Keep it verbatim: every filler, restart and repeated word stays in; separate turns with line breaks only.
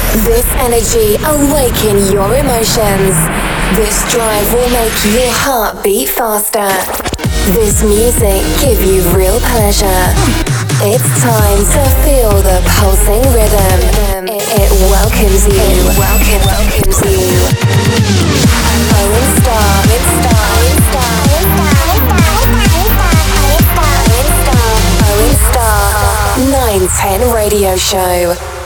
This energy awaken your emotions. This drive will make your heart beat faster. This music give you real pleasure. It's time to feel the pulsing rhythm. It, it welcomes you. It welcome, welcomes you. Owen Star, Owen Star, Owen Star, Owen Star, Owen Star, Owen Star, nine ten Radio Show.